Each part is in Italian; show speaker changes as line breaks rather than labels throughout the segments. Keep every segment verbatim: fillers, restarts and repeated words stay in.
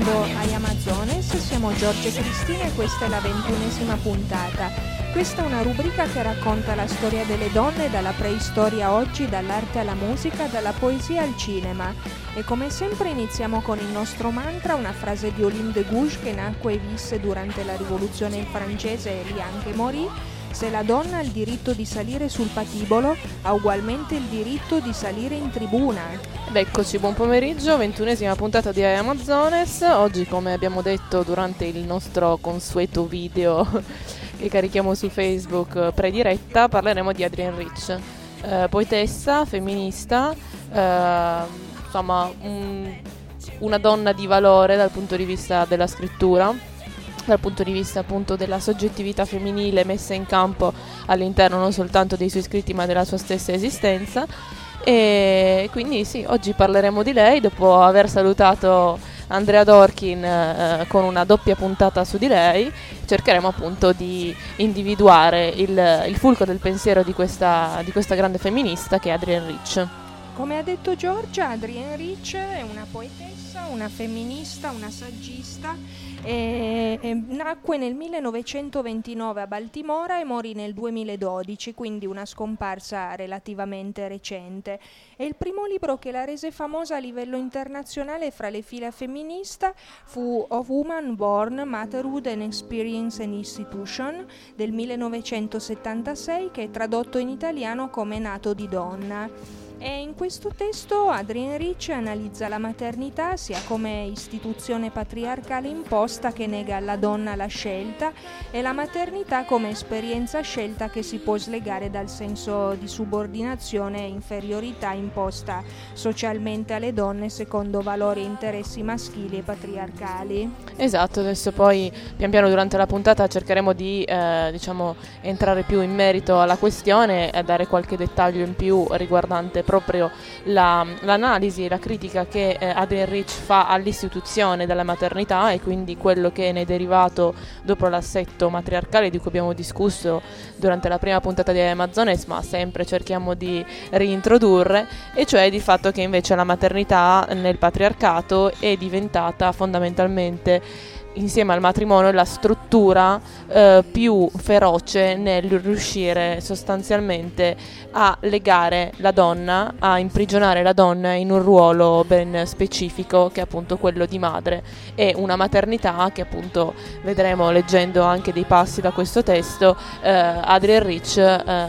ascoltando I Amazones, siamo Giorgia e Cristina e questa è la ventunesima puntata. Questa è una rubrica che racconta la storia delle donne dalla preistoria a oggi, dall'arte alla musica, dalla poesia al cinema. E come sempre iniziamo con il nostro mantra, una frase di Olympe de Gouges che nacque e visse durante la rivoluzione francese e lì anche morì. Se la donna ha il diritto di salire sul patibolo, ha ugualmente il diritto di salire in tribuna.
Ed eccoci, buon pomeriggio, ventunesima puntata di I Amazones. Oggi, come abbiamo detto durante il nostro consueto video che carichiamo su Facebook pre-diretta, parleremo di Adrienne Rich, eh, poetessa, femminista, eh, insomma un, una donna di valore dal punto di vista della scrittura, dal punto di vista appunto della soggettività femminile messa in campo all'interno non soltanto dei suoi scritti ma della sua stessa esistenza. E quindi sì, oggi parleremo di lei dopo aver salutato Andrea Dworkin eh, con una doppia puntata su di lei. Cercheremo appunto di individuare il, il fulcro del pensiero di questa, di questa grande femminista che è Adrienne Rich.
Come ha detto Giorgia, Adrienne Rich è una poetessa, una femminista, una saggista. E, e nacque nel millenovecentoventinove a Baltimora e morì nel duemiladodici, quindi una scomparsa relativamente recente. E il primo libro che la rese famosa a livello internazionale fra le fila femminista fu Of Woman Born, Motherhood and Experience and Institution del millenovecentosettantasei, che è tradotto in italiano come Nato di donna. E in questo testo Adrienne Rich analizza la maternità sia come istituzione patriarcale imposta che nega alla donna la scelta e la maternità come esperienza scelta che si può slegare dal senso di subordinazione e inferiorità imposta socialmente alle donne secondo valori e interessi maschili e patriarcali.
Esatto, adesso poi pian piano durante la puntata cercheremo di eh, diciamo entrare più in merito alla questione e dare qualche dettaglio in più riguardante proprio la, l'analisi e la critica che eh, Adrienne Rich fa all'istituzione della maternità e quindi quello che ne è derivato dopo l'assetto matriarcale di cui abbiamo discusso durante la prima puntata di Amazones, ma sempre cerchiamo di reintrodurre, e cioè di fatto che invece la maternità nel patriarcato è diventata fondamentalmente, insieme al matrimonio, la struttura eh, più feroce nel riuscire sostanzialmente a legare la donna, a imprigionare la donna in un ruolo ben specifico che è appunto quello di madre, e una maternità che appunto vedremo leggendo anche dei passi da questo testo. eh, Adrienne Rich eh,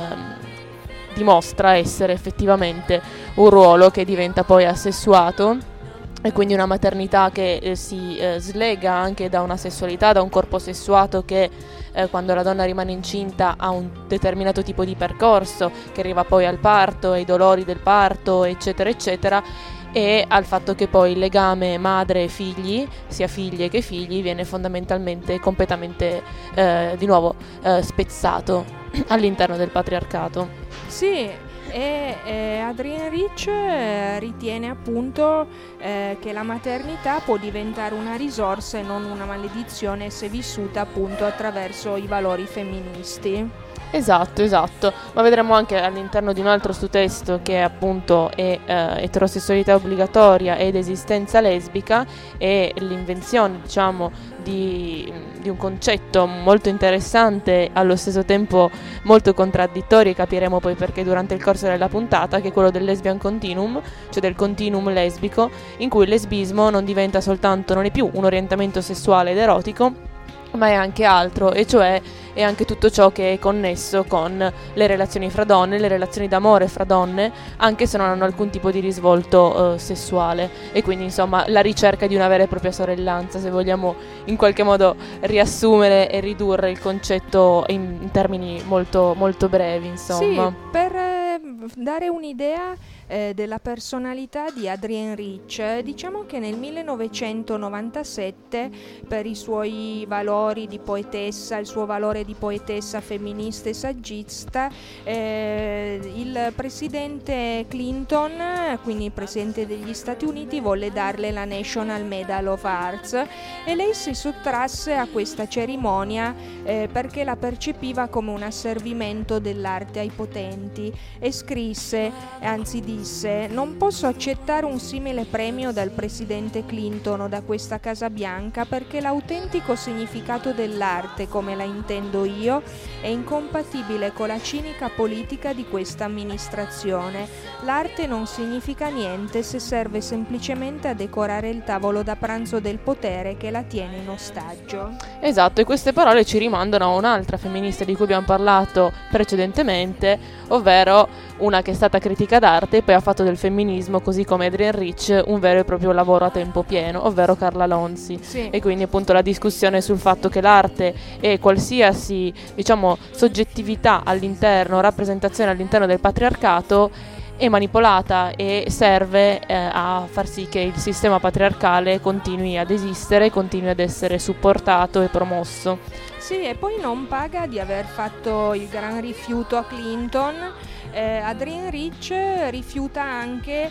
dimostra essere effettivamente un ruolo che diventa poi assessuato, e quindi una maternità che eh, si eh, slega anche da una sessualità, da un corpo sessuato che eh, quando la donna rimane incinta ha un determinato tipo di percorso che arriva poi al parto, ai dolori del parto, eccetera eccetera, e al fatto che poi il legame madre e figli, sia figlie che figli, viene fondamentalmente completamente eh, di nuovo eh, spezzato all'interno del patriarcato.
Sì. E eh, Adrienne Rich eh, ritiene appunto eh, che la maternità può diventare una risorsa e non una maledizione se vissuta appunto attraverso i valori femministi.
Esatto, esatto, ma vedremo anche all'interno di un altro suo testo che appunto è eh, eterosessualità obbligatoria ed esistenza lesbica, e l'invenzione, diciamo, di, di un concetto molto interessante, allo stesso tempo molto contraddittorio, e capiremo poi perché durante il corso della puntata, che è quello del lesbian continuum, cioè del continuum lesbico, in cui il lesbismo non diventa soltanto, non è più un orientamento sessuale ed erotico, ma è anche altro, e cioè è anche tutto ciò che è connesso con le relazioni fra donne, le relazioni d'amore fra donne, anche se non hanno alcun tipo di risvolto eh, sessuale, e quindi insomma la ricerca di una vera e propria sorellanza, se vogliamo in qualche modo riassumere e ridurre il concetto in, in termini molto, molto brevi, insomma.
Sì, per eh, dare un'idea eh, della personalità di Adrienne Rich, eh, diciamo che nel millenovecentonovantasette, per i suoi valori di poetessa, il suo valore di poetessa femminista e saggista, eh, il presidente Clinton, quindi il presidente degli Stati Uniti, volle darle la National Medal of Arts, e lei si sottrasse a questa cerimonia eh, perché la percepiva come un asservimento dell'arte ai potenti, e scrisse, anzi disse disse: non posso accettare un simile premio dal presidente Clinton o da questa Casa Bianca perché l'autentico significato dell'arte, come la intendo io, è incompatibile con la cinica politica di questa amministrazione. L'arte non significa niente se serve semplicemente a decorare il tavolo da pranzo del potere che la tiene in ostaggio.
Esatto, e queste parole ci rimandano a un'altra femminista di cui abbiamo parlato precedentemente, ovvero una che è stata critica d'arte e poi ha fatto del femminismo, così come Adrienne Rich, un vero e proprio lavoro a tempo pieno, ovvero Carla Lonzi.
Sì.
E quindi appunto la discussione sul fatto che l'arte e qualsiasi, diciamo, soggettività all'interno, rappresentazione all'interno del patriarcato è manipolata e serve eh, a far sì che il sistema patriarcale continui ad esistere, continui ad essere supportato e promosso.
Sì, e poi non paga di aver fatto il gran rifiuto a Clinton. Eh, Adrienne Rich rifiuta anche,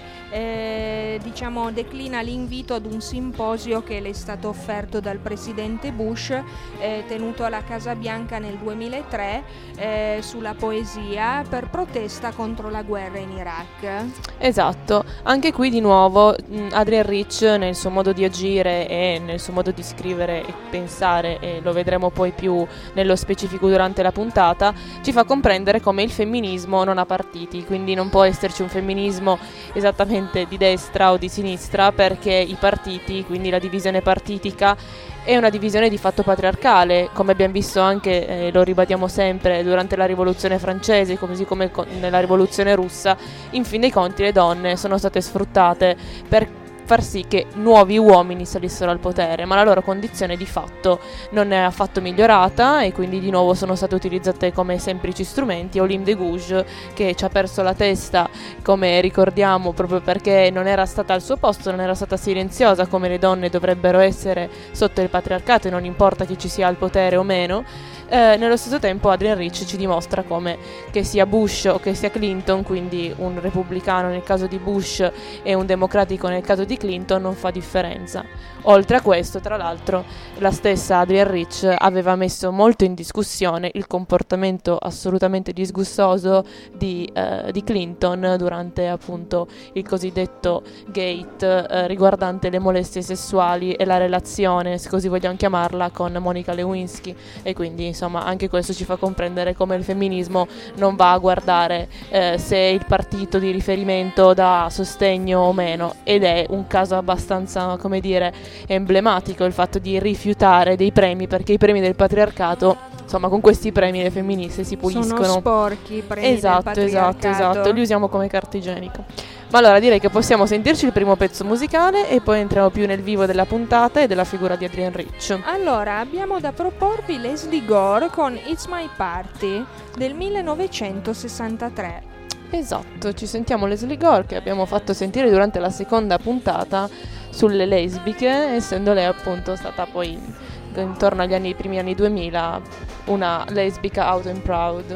eh, diciamo, declina l'invito ad un simposio che le è stato offerto dal presidente Bush, eh, tenuto alla Casa Bianca nel duemilatré, eh, sulla poesia per protesta contro la guerra in Iraq.
Esatto, anche qui di nuovo mh, Adrienne Rich nel suo modo di agire e nel suo modo di scrivere e pensare, e lo vedremo poi più nello specifico durante la puntata, ci fa comprendere come il femminismo non ha partiti, quindi non può esserci un femminismo esattamente di destra o di sinistra, perché i partiti, quindi la divisione partitica, è una divisione di fatto patriarcale, come abbiamo visto anche, eh, lo ribadiamo sempre, durante la rivoluzione francese, così come co- nella rivoluzione russa. In fin dei conti le donne sono state sfruttate per far sì che nuovi uomini salissero al potere, ma la loro condizione di fatto non è affatto migliorata e quindi di nuovo sono state utilizzate come semplici strumenti. Olympe de Gouges, che ci ha perso la testa, come ricordiamo, proprio perché non era stata al suo posto, non era stata silenziosa come le donne dovrebbero essere sotto il patriarcato, e non importa chi ci sia al potere o meno. Eh, nello stesso tempo Adrienne Rich ci dimostra come che sia Bush o che sia Clinton, quindi un repubblicano nel caso di Bush e un democratico nel caso di Clinton, non fa differenza. Oltre a questo, tra l'altro, la stessa Adrienne Rich aveva messo molto in discussione il comportamento assolutamente disgustoso di, eh, di Clinton durante appunto il cosiddetto gate eh, riguardante le molestie sessuali e la relazione, se così vogliamo chiamarla, con Monica Lewinsky. E quindi insomma anche questo ci fa comprendere come il femminismo non va a guardare eh, se il partito di riferimento dà sostegno o meno, ed è un caso abbastanza, come dire, emblematico il fatto di rifiutare dei premi, perché i premi del patriarcato, insomma, con questi premi le femministe si puliscono.
Sono sporchi i premi
esatto,
del patriarcato.
Esatto, esatto, li usiamo come carta igienica. Ma allora direi che possiamo sentirci il primo pezzo musicale e poi entriamo più nel vivo della puntata e della figura di Adrienne Rich.
Allora, abbiamo da proporvi Lesley Gore con It's My Party del millenovecentosessantatré.
Esatto, ci sentiamo Lesley Gore, che abbiamo fatto sentire durante la seconda puntata sulle lesbiche, essendo lei appunto stata poi intorno agli anni, primi anni duemila, una lesbica out and proud.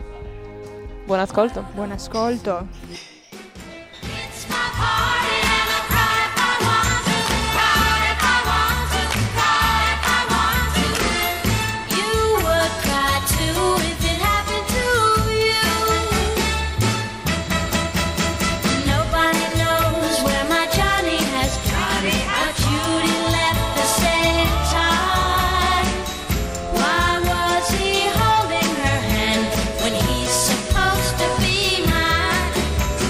Buon ascolto.
Buon ascolto.
Supposed to be mine.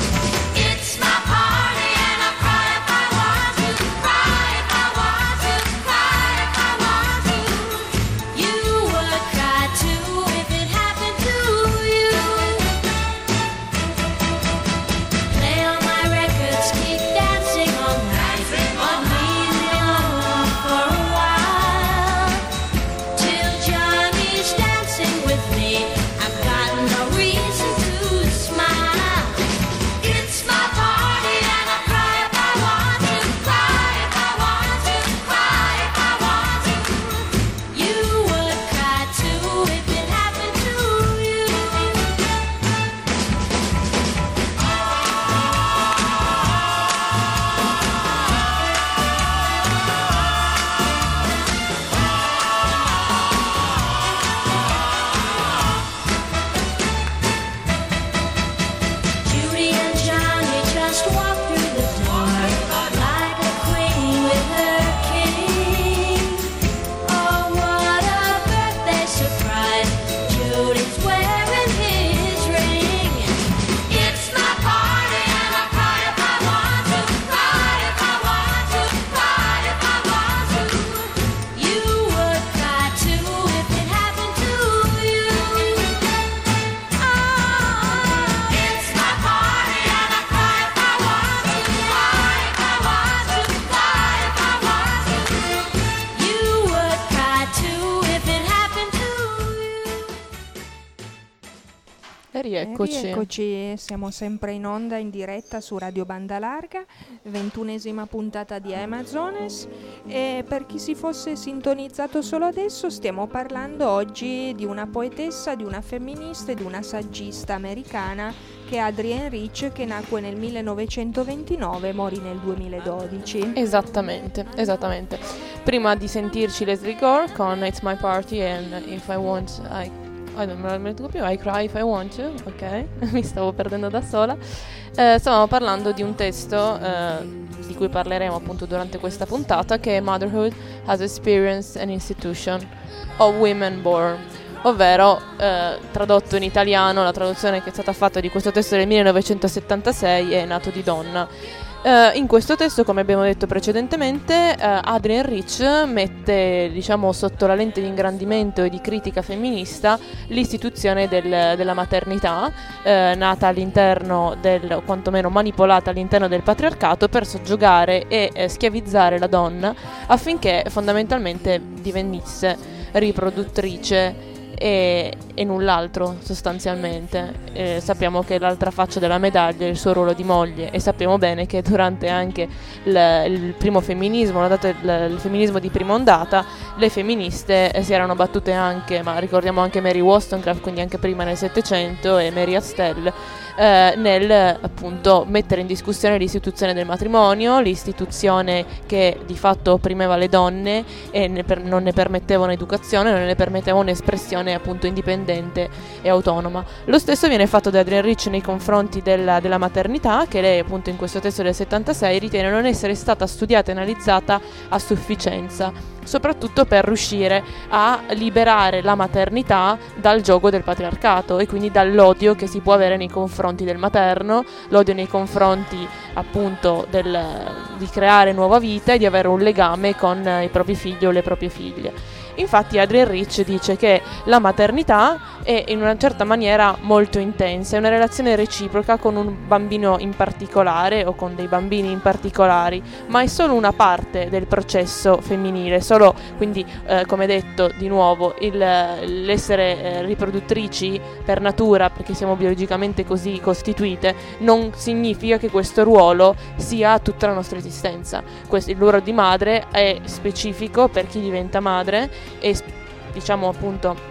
E rieccoci.
E rieccoci, siamo sempre in onda in diretta su Radio Banda Larga, ventunesima puntata di Amazones, e per chi si fosse sintonizzato solo adesso stiamo parlando oggi di una poetessa, di una femminista e di una saggista americana che è Adrienne Rich, che nacque nel millenovecentoventinove e morì nel duemiladodici.
Esattamente, esattamente. Prima di sentirci Lesley Gore con It's My Party and If I Want I I don't me lo dico più, I Cry If I Want To, ok, mi stavo perdendo da sola. Eh, stavamo parlando di un testo eh, di cui parleremo appunto durante questa puntata, che è Motherhood Has Experienced an Institution of Women Born, ovvero eh, tradotto in italiano, la traduzione che è stata fatta di questo testo del millenovecentosettantasei è Nato di donna. Uh, in questo testo, come abbiamo detto precedentemente, uh, Adrienne Rich mette, diciamo, sotto la lente di ingrandimento e di critica femminista l'istituzione del, della maternità, uh, nata all'interno del, o quantomeno manipolata all'interno del patriarcato per soggiogare e eh, schiavizzare la donna affinché fondamentalmente divenisse riproduttrice E, e null'altro sostanzialmente. Eh, sappiamo che l'altra faccia della medaglia è il suo ruolo di moglie, e sappiamo bene che durante anche il, il primo femminismo, dato il, il femminismo di prima ondata, le femministe eh, si erano battute anche, ma ricordiamo anche Mary Wollstonecraft, quindi anche prima nel Settecento, e Mary Astell, eh, nel appunto mettere in discussione l'istituzione del matrimonio, l'istituzione che di fatto opprimeva le donne e ne per, non ne permetteva un'educazione, non ne permetteva un'espressione appunto indipendente e autonoma. Lo stesso viene fatto da Adrienne Rich nei confronti della, della maternità, che lei appunto in questo testo del settantasei ritiene non essere stata studiata e analizzata a sufficienza, soprattutto per riuscire a liberare la maternità dal giogo del patriarcato e quindi dall'odio che si può avere nei confronti del materno, l'odio nei confronti appunto del, di creare nuova vita e di avere un legame con i propri figli o le proprie figlie. Infatti Adrienne Rich dice che la maternità è in una certa maniera molto intensa, è una relazione reciproca con un bambino in particolare o con dei bambini in particolari, ma è solo una parte del processo femminile, solo quindi eh, come detto di nuovo il, l'essere eh, riproduttrici per natura, perché siamo biologicamente così costituite, non significa che questo ruolo sia tutta la nostra esistenza. Questo, il ruolo di madre è specifico per chi diventa madre e diciamo appunto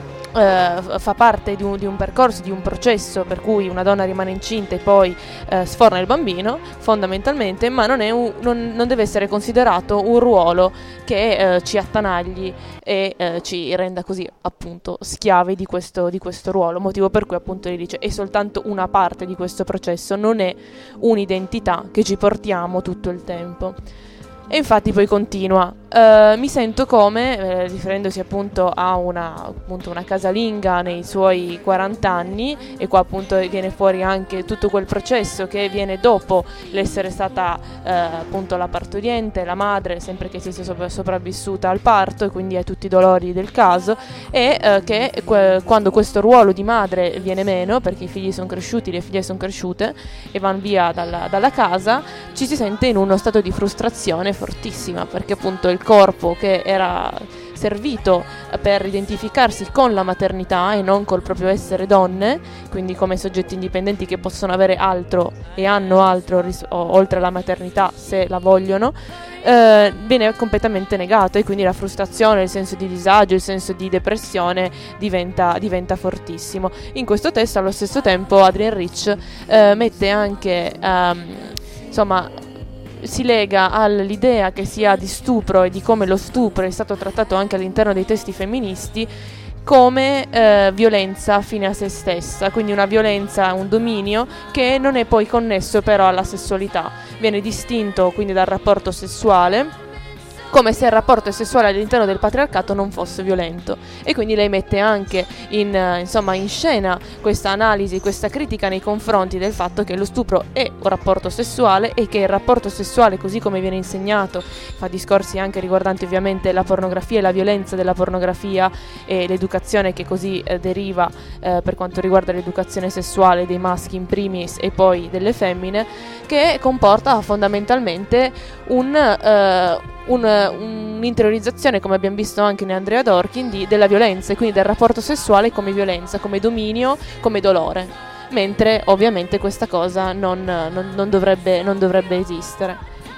eh, fa parte di un, di un percorso, di un processo per cui una donna rimane incinta e poi eh, sforna il bambino fondamentalmente, ma non, è un, non, non deve essere considerato un ruolo che eh, ci attanagli e eh, ci renda così appunto schiavi di questo, di questo ruolo, motivo per cui appunto lei dice è soltanto una parte di questo processo, non è un'identità che ci portiamo tutto il tempo. E infatti poi continua, uh, mi sento come, eh, riferendosi appunto a una, appunto una casalinga nei suoi quaranta anni, e qua appunto viene fuori anche tutto quel processo che viene dopo l'essere stata eh, appunto la partoriente, la madre, sempre che si sia sopra- sopravvissuta al parto e quindi a tutti i dolori del caso, e eh, che que- quando questo ruolo di madre viene meno, perché i figli sono cresciuti, le figlie sono cresciute e vanno via dalla, dalla casa, ci si sente in uno stato di frustrazione fortissima, perché appunto il corpo che era servito per identificarsi con la maternità e non col proprio essere donne, quindi come soggetti indipendenti che possono avere altro e hanno altro ris- oltre alla maternità se la vogliono, eh, viene completamente negato, e quindi la frustrazione, il senso di disagio, il senso di depressione diventa, diventa fortissimo. In questo testo allo stesso tempo Adrienne Rich eh, mette anche um, insomma si lega all'idea che si ha di stupro e di come lo stupro è stato trattato anche all'interno dei testi femministi come eh, violenza fine a se stessa, quindi una violenza, un dominio che non è poi connesso però alla sessualità, viene distinto quindi dal rapporto sessuale, come se il rapporto sessuale all'interno del patriarcato non fosse violento, e quindi lei mette anche in, uh, insomma, in scena questa analisi, questa critica nei confronti del fatto che lo stupro è un rapporto sessuale e che il rapporto sessuale, così come viene insegnato, fa discorsi anche riguardanti ovviamente la pornografia e la violenza della pornografia e l'educazione che così eh, deriva eh, per quanto riguarda l'educazione sessuale dei maschi in primis e poi delle femmine, che comporta fondamentalmente un... Uh, un, un'interiorizzazione, come abbiamo visto anche in Andrea Dworkin, di, della violenza, e quindi del rapporto sessuale come violenza, come dominio, come dolore, mentre ovviamente questa cosa non, non, non, dovrebbe, non dovrebbe esistere.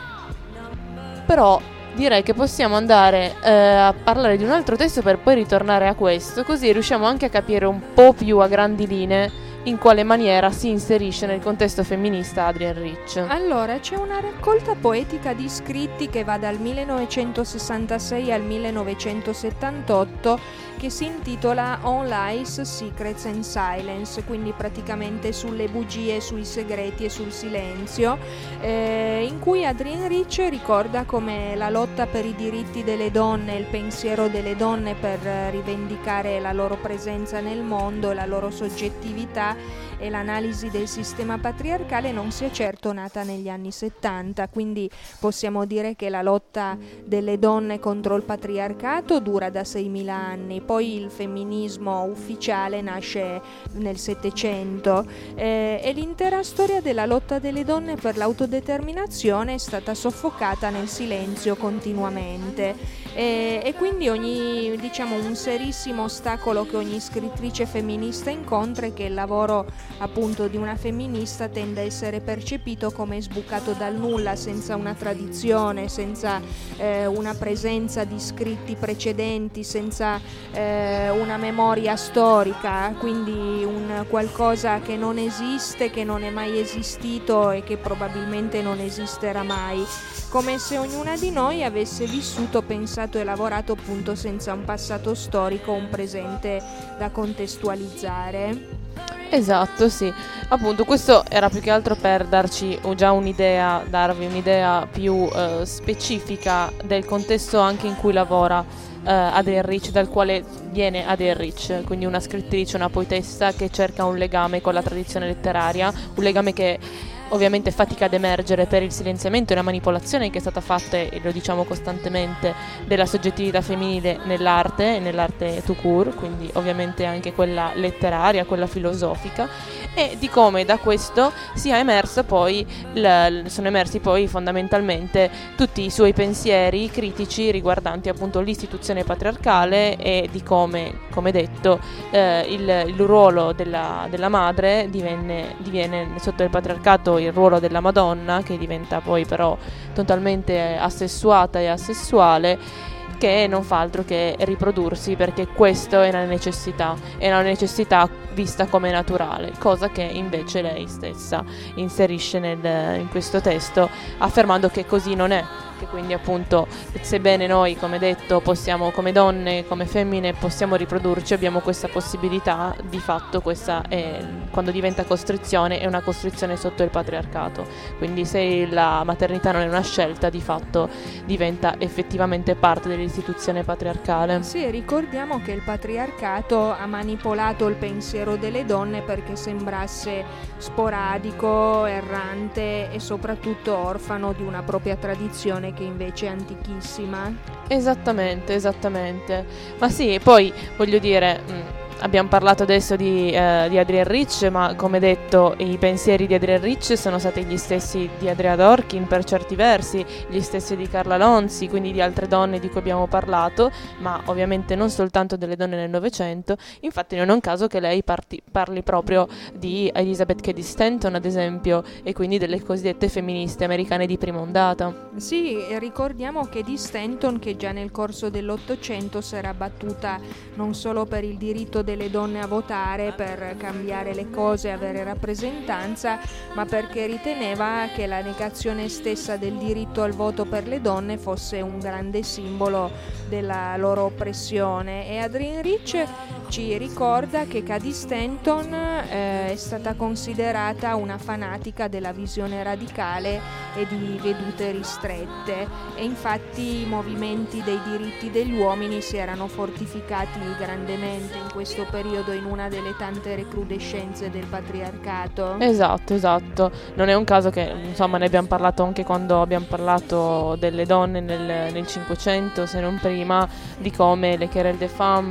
Però direi che possiamo andare eh, a parlare di un altro testo per poi ritornare a questo, così riusciamo anche a capire un po' più a grandi linee in quale maniera si inserisce nel contesto femminista Adrienne Rich.
Allora, c'è una raccolta poetica di scritti che va dal millenovecentosessantasei al millenovecentosettantotto, che si intitola On Lies, Secrets and Silence, quindi praticamente sulle bugie, sui segreti e sul silenzio, eh, in cui Adrienne Rich ricorda come la lotta per i diritti delle donne, il pensiero delle donne per rivendicare la loro presenza nel mondo, la loro soggettività e l'analisi del sistema patriarcale non sia certo nata negli anni settanta, quindi possiamo dire che la lotta delle donne contro il patriarcato dura da seimila anni, poi il femminismo ufficiale nasce nel Settecento eh, e l'intera storia della lotta delle donne per l'autodeterminazione è stata soffocata nel silenzio continuamente. E, e quindi ogni, diciamo, un serissimo ostacolo che ogni scrittrice femminista incontra è che il lavoro appunto di una femminista tende a essere percepito come sbucato dal nulla, senza una tradizione, senza eh, una presenza di scritti precedenti, senza eh, una memoria storica, quindi un qualcosa che non esiste, che non è mai esistito e che probabilmente non esisterà mai, come se ognuna di noi avesse vissuto, pensato e lavorato appunto senza un passato storico, un presente da contestualizzare.
Esatto, sì. Appunto, questo era più che altro per darci già un'idea, darvi un'idea più eh, specifica del contesto anche in cui lavora eh, Adrienne Rich, dal quale viene Adrienne Rich, quindi una scrittrice, una poetessa che cerca un legame con la tradizione letteraria, un legame che ovviamente fatica ad emergere per il silenziamento e la manipolazione che è stata fatta, e lo diciamo costantemente, della soggettività femminile nell'arte e nell'arte tout court, quindi ovviamente anche quella letteraria, quella filosofica, e di come da questo sia emersa poi l- sono emersi poi fondamentalmente tutti i suoi pensieri critici riguardanti appunto l'istituzione patriarcale e di come, come detto, eh, il, il ruolo della, della madre divenne, diviene sotto il patriarcato il ruolo della Madonna, che diventa poi però totalmente assessuata e asessuale, che non fa altro che riprodursi, perché questo è una necessità, è una necessità vista come naturale, cosa che invece lei stessa inserisce nel, in questo testo, affermando che così non è, che quindi appunto sebbene noi, come detto, possiamo come donne, come femmine possiamo riprodurci, abbiamo questa possibilità, di fatto questa è, quando diventa costrizione, è una costrizione sotto il patriarcato, quindi se la maternità non è una scelta, di fatto diventa effettivamente parte dell'istituzione patriarcale.
Sì, ricordiamo che il patriarcato ha manipolato il pensiero delle donne perché sembrasse sporadico, errante e soprattutto orfano di una propria tradizione che invece è antichissima.
Esattamente, esattamente. Ma sì, poi voglio dire, mh, abbiamo parlato adesso di, eh, di Adrienne Rich, ma come detto i pensieri di Adrienne Rich sono stati gli stessi di Andrea Dworkin per certi versi, gli stessi di Carla Lonzi, quindi di altre donne di cui abbiamo parlato, ma ovviamente non soltanto delle donne nel Novecento. Infatti non è un caso che lei parti, parli proprio di Elizabeth Cady Stanton, ad esempio, e quindi delle cosiddette femministe americane di prima ondata.
Sì, ricordiamo che di Stanton, che già nel corso dell'Ottocento si era battuta non solo per il diritto delle donne a votare, per cambiare le cose e avere rappresentanza, ma perché riteneva che la negazione stessa del diritto al voto per le donne fosse un grande simbolo della loro oppressione. E Adrienne Rich ci ricorda che Cady Stanton eh, è stata considerata una fanatica della visione radicale e di vedute ristrette, e infatti i movimenti dei diritti degli uomini si erano fortificati grandemente in questo periodo, in una delle tante recrudescenze del patriarcato.
Esatto, esatto. Non è un caso che, insomma, ne abbiamo parlato anche quando abbiamo parlato delle donne nel, nel Cinquecento, se non prima, di come le querelle des femmes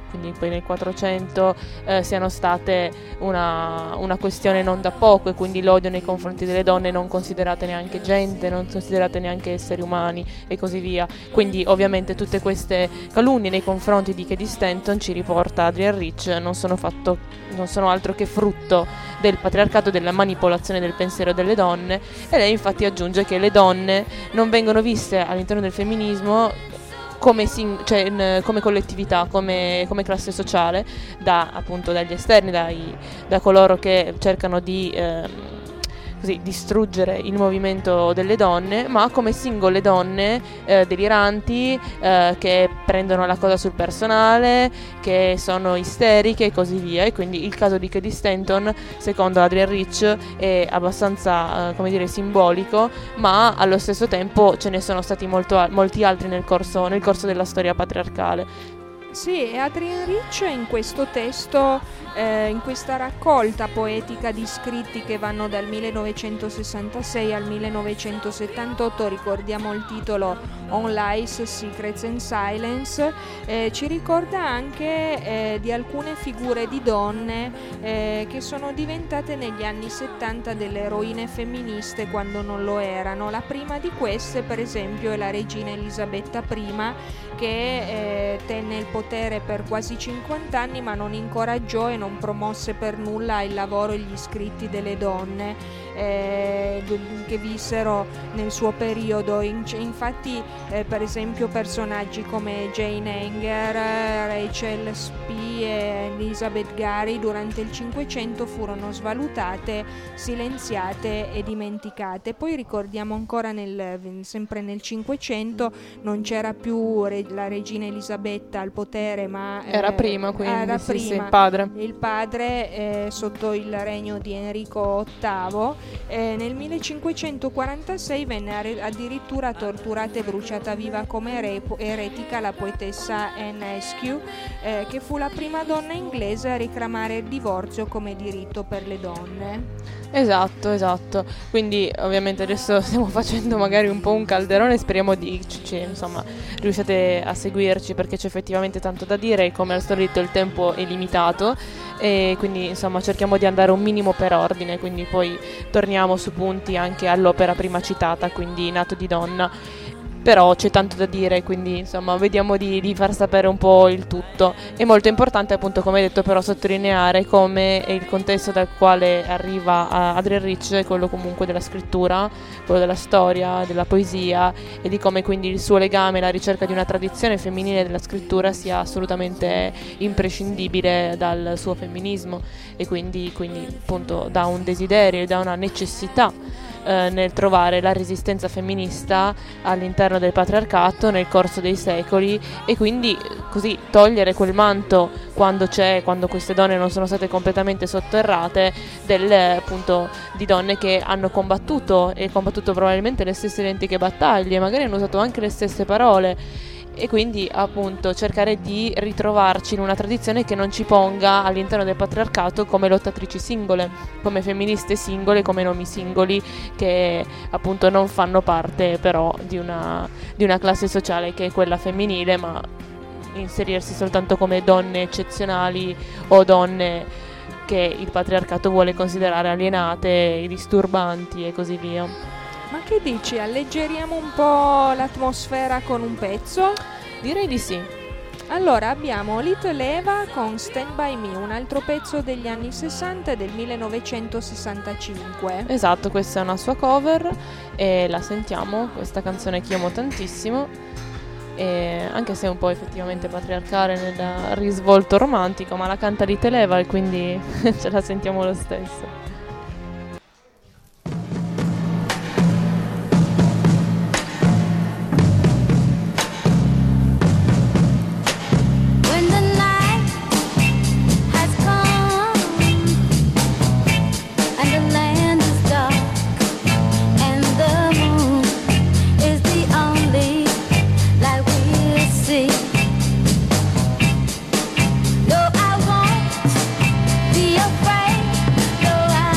quindi poi nel quattrocento, eh, siano state una, una questione non da poco, e quindi l'odio nei confronti delle donne non considerate neanche gente, non considerate neanche esseri umani e così via. Quindi ovviamente tutte queste calunnie nei confronti di Cady Stanton, ci riporta Adrienne Rich, non sono, fatto, non sono altro che frutto del patriarcato, della manipolazione del pensiero delle donne. E lei infatti aggiunge che le donne non vengono viste all'interno del femminismo come, sing- cioè, n- come collettività, come, come classe sociale, da, appunto, dagli esterni, dai, da coloro che cercano di ehm, così, distruggere il movimento delle donne, ma come singole donne eh, deliranti, eh, che prendono la cosa sul personale, che sono isteriche e così via. E quindi il caso di Cady Stanton, secondo Adrienne Rich, è abbastanza eh, come dire, simbolico, ma allo stesso tempo ce ne sono stati molto, molti altri nel corso, nel corso della storia patriarcale.
Sì, e Adrienne Rich in questo testo, eh, in questa raccolta poetica di scritti che vanno dal millenovecentosessantasei al millenovecentosettantotto, ricordiamo il titolo On Lies, Secrets and Silence, eh, ci ricorda anche eh, di alcune figure di donne eh, che sono diventate negli anni settanta delle eroine femministe quando non lo erano. La prima di queste, per esempio, è la regina Elisabetta I, che eh, tenne il potere per quasi cinquanta anni, ma non incoraggiò e non promosse per nulla il lavoro e gli scritti delle donne eh, che vissero nel suo periodo. In, infatti eh, per esempio personaggi come Jane Anger, Rachel Spee e Elizabeth Gary durante il Cinquecento furono svalutate, silenziate e dimenticate. Poi ricordiamo ancora nel, sempre nel Cinquecento non c'era più re, la regina Elisabetta al potere, ma
era
eh,
prima, quindi
era
sì,
prima
sì, il padre.
il padre eh, sotto il regno di Enrico ottavo. Eh, nel millecinquecentoquarantasei venne addirittura torturata e bruciata viva come ere- eretica la poetessa Anne Askew, eh, che fu la prima donna inglese a reclamare il divorzio come diritto per le donne.
Esatto, esatto. Quindi ovviamente adesso stiamo facendo magari un po' un calderone, speriamo di c- insomma riusciate a seguirci, perché c'è effettivamente tanto da dire e come al solito il tempo è limitato, e quindi insomma cerchiamo di andare un minimo per ordine, quindi poi torniamo su punti anche all'opera prima citata, quindi Nato di donna. Però c'è tanto da dire, quindi insomma vediamo di, di far sapere un po' il tutto. È molto importante, appunto, come detto, però sottolineare come il contesto dal quale arriva Adrienne Rich è quello comunque della scrittura, quello della storia, della poesia, e di come quindi il suo legame, la ricerca di una tradizione femminile della scrittura sia assolutamente imprescindibile dal suo femminismo, e quindi, quindi appunto da un desiderio, da una necessità nel trovare la resistenza femminista all'interno del patriarcato nel corso dei secoli, e quindi così togliere quel manto, quando c'è, quando queste donne non sono state completamente sotterrate, del, appunto, di donne che hanno combattuto e combattuto probabilmente le stesse identiche battaglie, magari hanno usato anche le stesse parole. E quindi appunto cercare di ritrovarci in una tradizione che non ci ponga all'interno del patriarcato come lottatrici singole, come femministe singole, come nomi singoli che appunto non fanno parte però di una, di una classe sociale che è quella femminile, ma inserirsi soltanto come donne eccezionali o donne che il patriarcato vuole considerare alienate, disturbanti e così via.
Ma che dici, alleggeriamo un po' l'atmosfera con un pezzo?
Direi di sì.
Allora abbiamo Little Eva con Stand By Me, un altro pezzo degli anni sessanta e del millenovecentosessantacinque.
Esatto, questa è una sua cover e la sentiamo, questa canzone che amo tantissimo, e anche se è un po' effettivamente patriarcale nel risvolto romantico, ma la canta Little Eva e quindi ce la sentiamo lo stesso.
No, I won't be afraid. No, I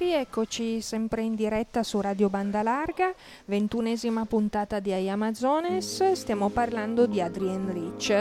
amici, eccoci sempre in diretta su Radio Banda Larga, ventunesima puntata di Ai Amazones, stiamo parlando di Adrienne Rich.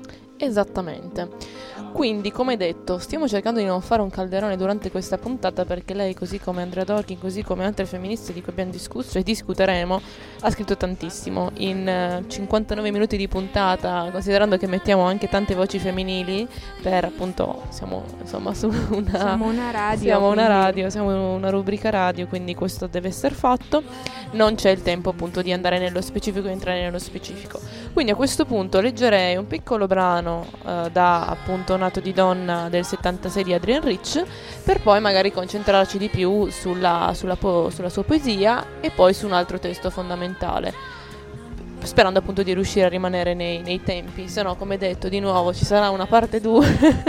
Esattamente. Quindi, come detto, stiamo cercando di non fare un calderone durante questa puntata perché lei, così come Andrea Dworkin, così come altre femministe di cui abbiamo discusso e discuteremo, ha scritto tantissimo. In uh, cinquantanove minuti di puntata, considerando che mettiamo anche tante voci femminili, per appunto, siamo insomma su una...
Siamo una radio.
Siamo
quindi...
una radio, siamo una rubrica radio, quindi questo deve essere fatto. Non c'è il tempo appunto di andare nello specifico e entrare nello specifico. Quindi a questo punto leggerei un piccolo brano uh, da appunto Nato di donna del settantasei di Adrienne Rich, per poi magari concentrarci di più sulla, sulla, po- sulla sua poesia e poi su un altro testo fondamentale, sperando appunto di riuscire a rimanere nei, nei tempi, se no, come detto, di nuovo ci sarà una parte due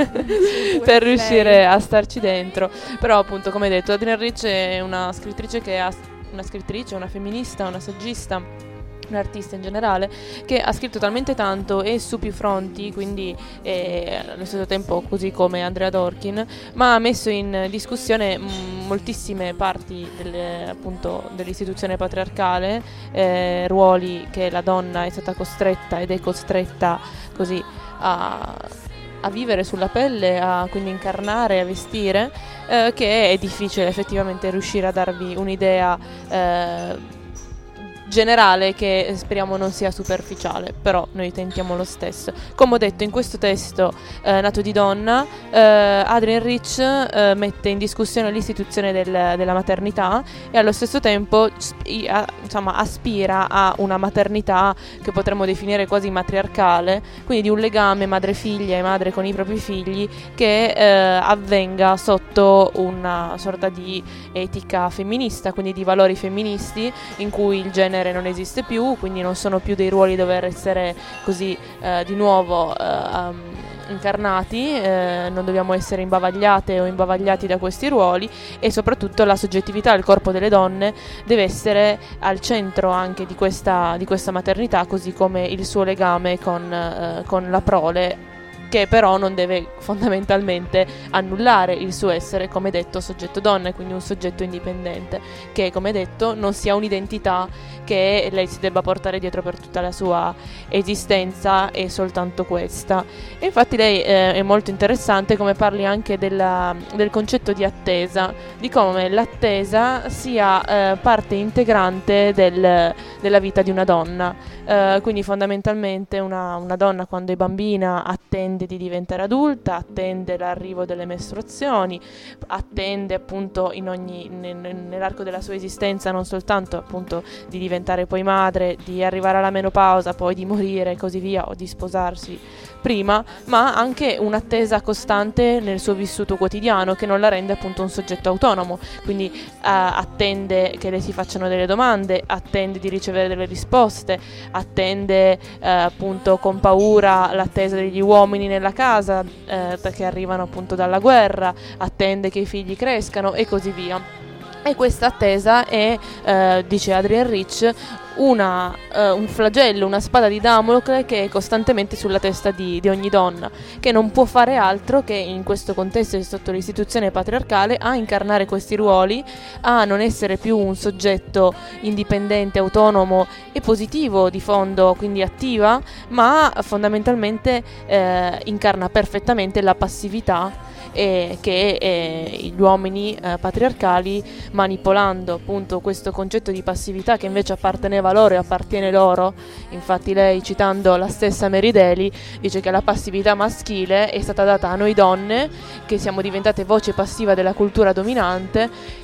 per riuscire a starci dentro. Però appunto, come detto, Adrienne Rich è una scrittrice che ha una scrittrice, una femminista, una saggista, un artista in generale, che ha scritto talmente tanto e su più fronti, quindi eh, allo stesso tempo così come Andrea Dworkin, ma ha messo in discussione mh, moltissime parti delle, appunto, dell'istituzione patriarcale, eh, ruoli che la donna è stata costretta ed è costretta così a a vivere sulla pelle, a quindi incarnare, a vestire, eh, che è difficile effettivamente riuscire a darvi un'idea eh, generale che speriamo non sia superficiale, però noi tentiamo lo stesso. Come ho detto, in questo testo eh, Nato di donna, eh, Adrienne Rich eh, mette in discussione l'istituzione del, della maternità e allo stesso tempo spi- a, insomma, aspira a una maternità che potremmo definire quasi matriarcale, quindi di un legame madre-figlia e madre con i propri figli che eh, avvenga sotto una sorta di etica femminista, quindi di valori femministi in cui il genere non esiste più, quindi non sono più dei ruoli dover essere così eh, di nuovo eh, um, incarnati, eh, non dobbiamo essere imbavagliate o imbavagliati da questi ruoli, e soprattutto la soggettività del corpo delle donne deve essere al centro anche di questa, di questa maternità, così come il suo legame con, eh, con la prole, che però non deve fondamentalmente annullare il suo essere, come detto, soggetto donna, quindi un soggetto indipendente, che, come detto, non sia un'identità che lei si debba portare dietro per tutta la sua esistenza, è soltanto questa. E infatti lei eh, è molto interessante come parli anche della, del concetto di attesa, di come l'attesa sia eh, parte integrante del, della vita di una donna. Uh, quindi fondamentalmente una, una donna quando è bambina attende di diventare adulta, attende l'arrivo delle mestruazioni, attende appunto in ogni, nel, nell'arco della sua esistenza non soltanto appunto di diventare poi madre, di arrivare alla menopausa, poi di morire e così via, o di sposarsi prima, ma anche un'attesa costante nel suo vissuto quotidiano che non la rende appunto un soggetto autonomo, quindi uh, attende che le si facciano delle domande, attende di ricevere delle risposte, attende uh, appunto con paura l'attesa degli uomini nella casa uh, perché arrivano appunto dalla guerra, attende che i figli crescano e così via. E questa attesa è, uh, dice Adrienne Rich, Una, uh, un flagello, una spada di Damocle che è costantemente sulla testa di, di ogni donna, che non può fare altro che in questo contesto e sotto l'istituzione patriarcale a incarnare questi ruoli, a non essere più un soggetto indipendente, autonomo e positivo di fondo, quindi attiva, ma fondamentalmente eh, incarna perfettamente la passività e che eh, gli uomini eh, patriarcali, manipolando appunto questo concetto di passività che invece apparteneva loro e appartiene loro. Infatti lei, citando la stessa Mary Daly, dice che la passività maschile è stata data a noi donne che siamo diventate voce passiva della cultura dominante,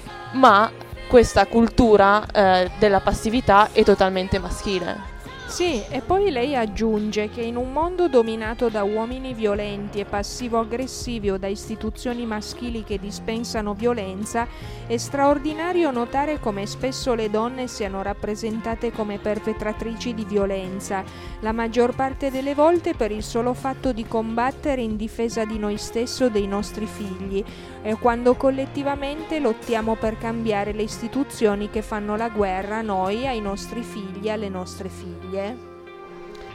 ma questa cultura eh, della passività è totalmente maschile.
Sì, e poi lei aggiunge che in un mondo dominato da uomini violenti e passivo-aggressivi o da istituzioni maschili che dispensano violenza, è straordinario notare come spesso le donne siano rappresentate come perpetratrici di violenza, la maggior parte delle volte per il solo fatto di combattere in difesa di noi stessi o dei nostri figli, e quando collettivamente lottiamo per cambiare le istituzioni che fanno la guerra a noi, ai nostri figli, alle nostre figlie.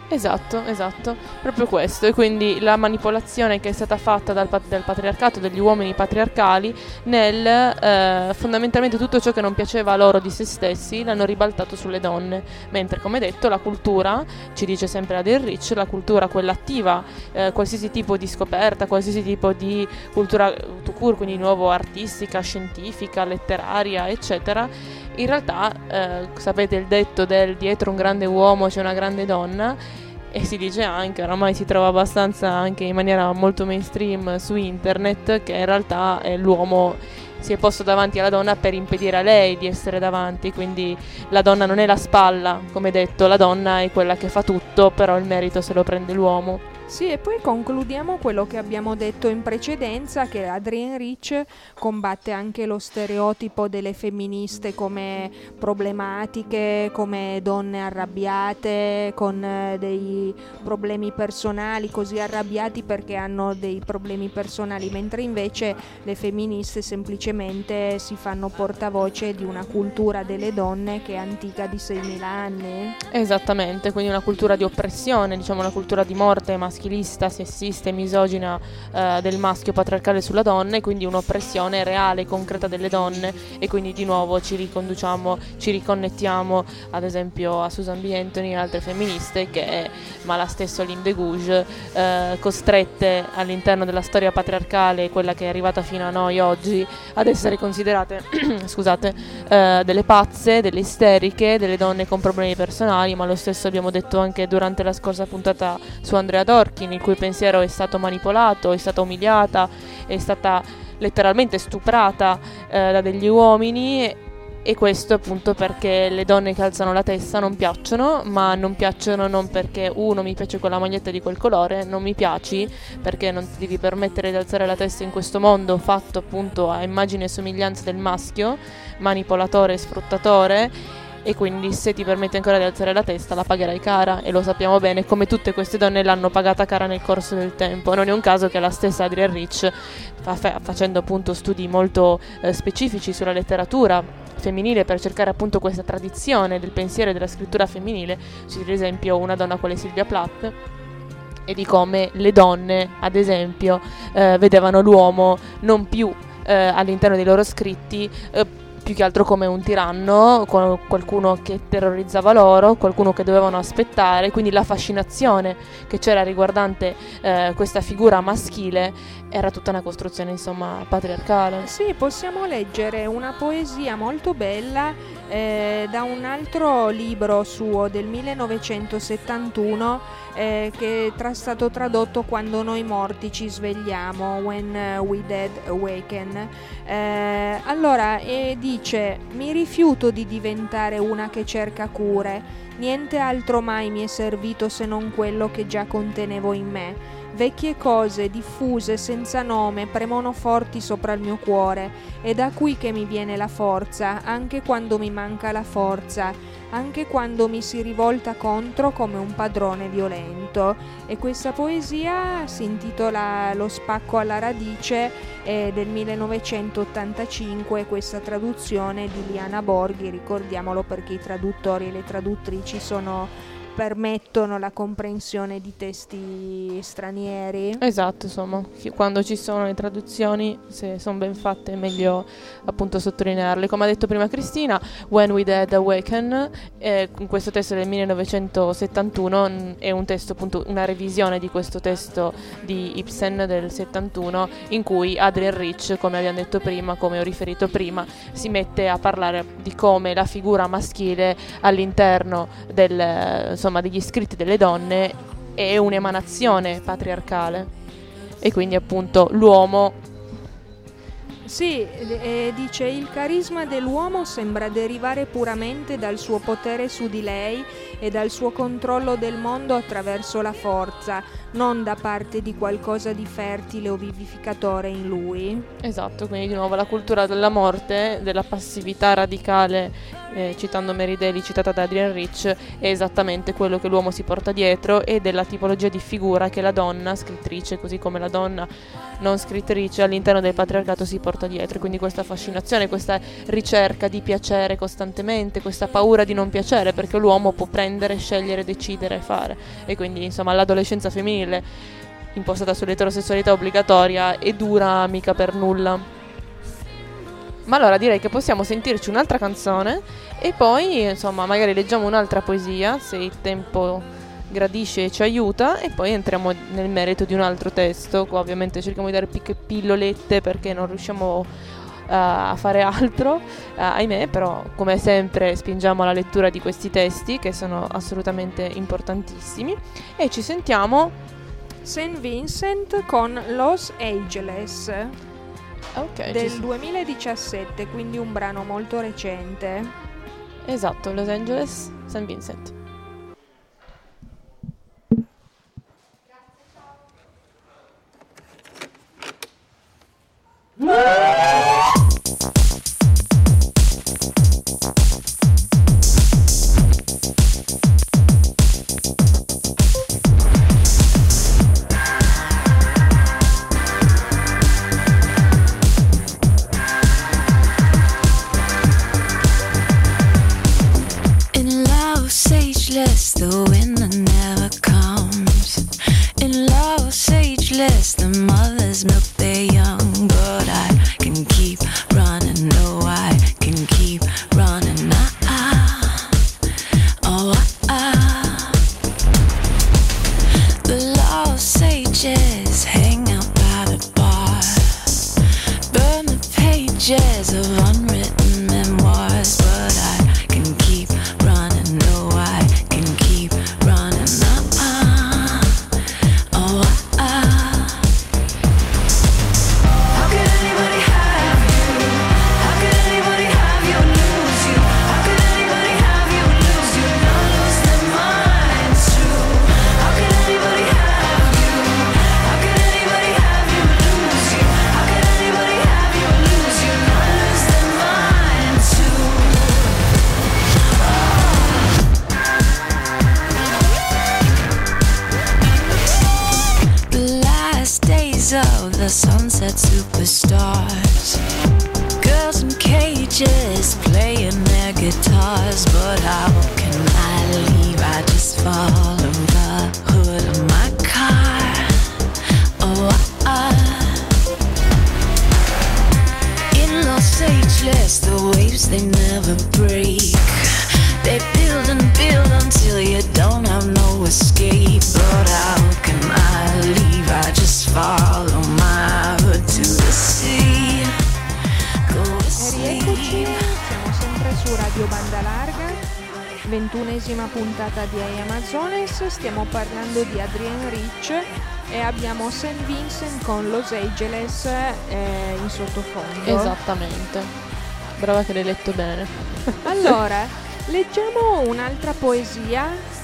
Esatto, esatto, proprio questo. E quindi la manipolazione che è stata fatta dal, pat- dal patriarcato, degli uomini patriarcali, nel eh, fondamentalmente tutto ciò che non piaceva a loro di se stessi l'hanno ribaltato sulle donne, mentre, come detto, la cultura, ci dice sempre Adrienne Rich, la cultura, quella attiva, eh, qualsiasi tipo di scoperta, qualsiasi tipo di cultura tout court, quindi di nuovo artistica, scientifica, letteraria, eccetera, in realtà eh, sapete il detto del dietro un grande uomo c'è una grande donna, e si dice anche, oramai si trova abbastanza anche in maniera molto mainstream su internet, che in realtà eh, l'uomo si è posto davanti alla donna per impedire a lei di essere davanti, quindi la donna non è la spalla, come detto, la donna è quella che fa tutto, però il merito se lo prende l'uomo.
Sì, e poi concludiamo quello che abbiamo detto in precedenza, che Adrienne Rich combatte anche lo stereotipo delle femministe come problematiche, come donne arrabbiate, con eh, dei problemi personali, così arrabbiati perché hanno dei problemi personali, mentre invece le femministe semplicemente si fanno portavoce di una cultura delle donne che è antica di seimila anni.
Esattamente, quindi una cultura di oppressione, diciamo una cultura di morte maschilista, sessista e misogina eh, del maschio patriarcale sulla donna, e quindi un'oppressione reale, concreta delle donne, e quindi di nuovo ci riconduciamo, ci riconnettiamo ad esempio a Susan B. Anthony e altre femministe che, ma la stessa Lynn Degouje, eh, costrette all'interno della storia patriarcale, quella che è arrivata fino a noi oggi, ad essere considerate scusate, eh, delle pazze, delle isteriche, delle donne con problemi personali, ma lo stesso abbiamo detto anche durante la scorsa puntata su Andrea Dorkin, il cui pensiero è stato manipolato, è stata umiliata, è stata letteralmente stuprata eh, da degli uomini. E questo appunto perché le donne che alzano la testa non piacciono, ma non piacciono non perché uno mi piace quella maglietta di quel colore, non mi piaci perché non ti devi permettere di alzare la testa in questo mondo fatto appunto a immagine e somiglianza del maschio, manipolatore e sfruttatore, e quindi se ti permetti ancora di alzare la testa la pagherai cara, e lo sappiamo bene come tutte queste donne l'hanno pagata cara nel corso del tempo. Non è un caso che la stessa Adrienne Rich, fa, fa, facendo appunto studi molto eh, specifici sulla letteratura femminile per cercare appunto questa tradizione del pensiero e della scrittura femminile, cioè ad esempio una donna quale Sylvia Plath, e di come le donne ad esempio eh, vedevano l'uomo non più eh, all'interno dei loro scritti eh, più che altro come un tiranno, qualcuno che terrorizzava loro, qualcuno che dovevano aspettare, quindi la fascinazione che c'era riguardante eh, questa figura maschile era tutta una costruzione insomma patriarcale.
Sì, possiamo leggere una poesia molto bella eh, da un altro libro suo del millenovecentosettantuno eh, che è tra- stato tradotto Quando noi morti ci svegliamo, When we dead awaken. Eh, allora eh, dice: mi rifiuto di diventare una che cerca cure, niente altro mai mi è servito se non quello che già contenevo in me. Vecchie cose diffuse senza nome premono forti sopra il mio cuore, è da qui che mi viene la forza, anche quando mi manca la forza, anche quando mi si rivolta contro come un padrone violento. E questa poesia si intitola Lo spacco alla radice, è del millenovecentottantacinque, questa traduzione di Liana Borghi, ricordiamolo perché i traduttori e le traduttrici sono permettono la comprensione di testi stranieri.
Esatto, insomma, quando ci sono le traduzioni, se sono ben fatte è meglio appunto sottolinearle. Come ha detto prima Cristina, When We Dead Awaken, eh, questo testo del millenovecentosettantuno è un testo appunto, una revisione di questo testo di Ibsen del settantuno, in cui Adrienne Rich, come abbiamo detto prima, come ho riferito prima, si mette a parlare di come la figura maschile all'interno del insomma degli scritti delle donne è un'emanazione patriarcale, e quindi appunto l'uomo.
Sì, eh, dice: il carisma dell'uomo sembra derivare puramente dal suo potere su di lei e dal suo controllo del mondo attraverso la forza, non da parte di qualcosa di fertile o vivificatore in lui.
Esatto, quindi di nuovo la cultura della morte, della passività radicale, eh, citando Mary Daly, citata da Adrienne Rich, è esattamente quello che l'uomo si porta dietro, e della tipologia di figura che la donna scrittrice, così come la donna non scrittrice all'interno del patriarcato si porta dietro. Quindi questa fascinazione, questa ricerca di piacere costantemente, questa paura di non piacere, perché l'uomo può prendere prendere, scegliere, decidere, fare. E quindi insomma l'adolescenza femminile impostata sull'eterosessualità obbligatoria è dura mica per nulla. Ma allora direi che possiamo sentirci un'altra canzone e poi insomma magari leggiamo un'altra poesia se il tempo gradisce e ci aiuta, e poi entriamo nel merito di un altro testo. Qua ovviamente cerchiamo di dare picche pillolette perché non riusciamo uh, a fare altro, uh, ahimè, però come sempre spingiamo alla lettura di questi testi che sono assolutamente importantissimi, e ci sentiamo
Saint Vincent con Los Angeles,
okay,
del
ci...
duemiladiciassette, quindi un brano molto recente.
Esatto, Los Angeles, Saint Vincent.
The winter never comes. In Los Angeles, the mothers milk their young, but I can keep running. No, I can keep running. Ah, ah. Oh, ah, ah. The Los Angeles hang out by the bar, burn the pages of unwritten memoirs, but I can keep running. No, I can keep running. Ah, oh, ah. How could anybody have you? How could anybody have you lose you? How could anybody have you lose you? Not lose their minds too. How could anybody have you? How could anybody have you lose you? How could anybody have you lose you? Not lose their minds too. The last days of the sunset superstars, girls in cages playing their guitars, but how can I leave? I just follow the hood of my car. Oh, I, in Los Angeles, the waves they never break. They build and build until you don't have no escape. But how can I leave? I just follow my hood to the sea. Go to
E rieccoci,
sleep.
siamo sempre su Radio Banda Larga, ventunesima puntata di Amazones. Stiamo parlando di Adrienne Rich e abbiamo Saint Vincent con Los Angeles eh, in sottofondo.
Esattamente, brava che l'hai letto bene.
Allora, leggiamo un'altra poesia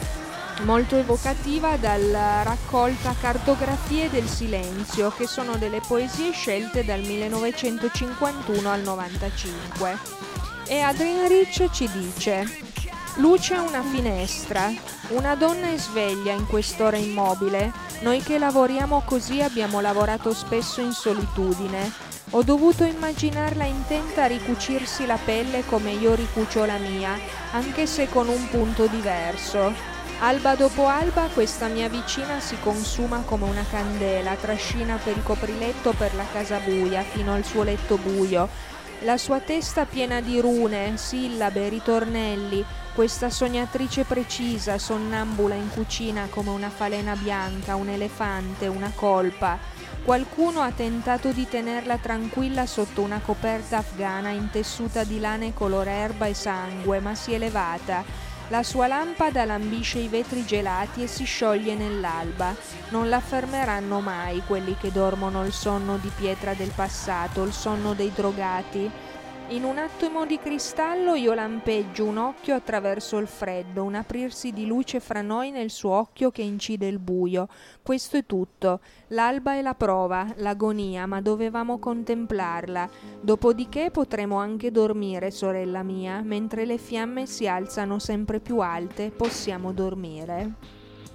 molto evocativa dalla raccolta Cartografie del silenzio, che sono delle poesie scelte dal millenovecentocinquantuno al novantacinque. E Adrienne Rich ci dice: luce a una finestra, una donna è sveglia in quest'ora immobile. Noi che lavoriamo così abbiamo lavorato spesso in solitudine. Ho dovuto immaginarla intenta a ricucirsi la pelle come io ricucio la mia, anche se con un punto diverso. Alba dopo alba questa mia vicina si consuma come una candela, trascina per il copriletto per la casa buia fino al suo letto buio. La sua testa piena di rune, sillabe, ritornelli, questa sognatrice precisa, sonnambula in cucina come una falena bianca, un elefante, una colpa. Qualcuno ha tentato di tenerla tranquilla sotto una coperta afghana intessuta di lane color erba e sangue, ma si è levata. La sua lampada lambisce i vetri gelati e si scioglie nell'alba. Non la fermeranno mai quelli che dormono il sonno di pietra del passato, il sonno dei drogati. In un attimo di cristallo io lampeggio un occhio attraverso il freddo, un aprirsi di luce fra noi nel suo occhio che incide il buio. Questo è tutto. L'alba è la prova, l'agonia, ma dovevamo contemplarla. Dopodiché potremo anche dormire, sorella mia, mentre le fiamme si alzano sempre più alte, possiamo dormire.